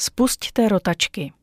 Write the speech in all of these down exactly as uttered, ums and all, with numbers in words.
Spusťte rotačky.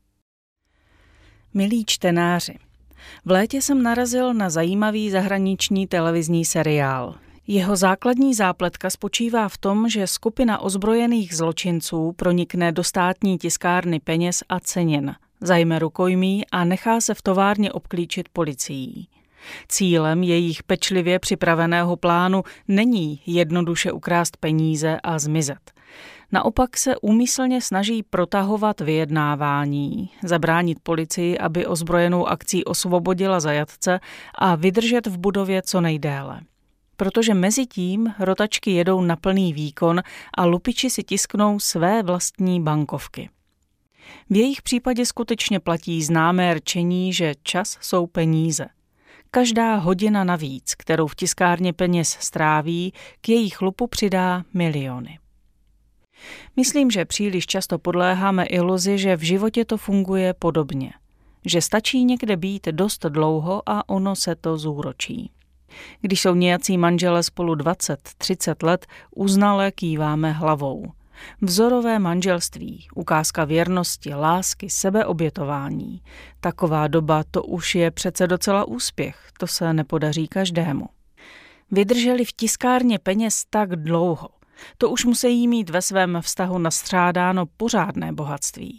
Milí čtenáři, v létě jsem narazil na zajímavý zahraniční televizní seriál. Jeho základní zápletka spočívá v tom, že skupina ozbrojených zločinců pronikne do státní tiskárny peněz a cenin, zajme rukojmí a nechá se v továrně obklíčit policií. Cílem jejich pečlivě připraveného plánu není jednoduše ukrást peníze a zmizet. Naopak se úmyslně snaží protahovat vyjednávání, zabránit policii, aby ozbrojenou akcí osvobodila zajatce a vydržet v budově co nejdéle. Protože mezi tím rotačky jedou na plný výkon a lupiči si tisknou své vlastní bankovky. V jejich případě skutečně platí známé rčení, že čas jsou peníze. Každá hodina navíc, kterou v tiskárně peněz stráví, k jejich lupu přidá miliony. Myslím, že příliš často podléháme iluzi, že v životě to funguje podobně. Že stačí někde být dost dlouho a ono se to zúročí. Když jsou nějací manželé spolu dvacet třicet let, uznale kýváme hlavou. Vzorové manželství, ukázka věrnosti, lásky, sebeobětování. Taková doba, to už je přece docela úspěch, to se nepodaří každému. Vydrželi v tiskárně peněz tak dlouho, to už musí mít ve svém vztahu nastřádáno pořádné bohatství.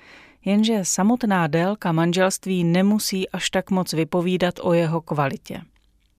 Jenže samotná délka manželství nemusí až tak moc vypovídat o jeho kvalitě.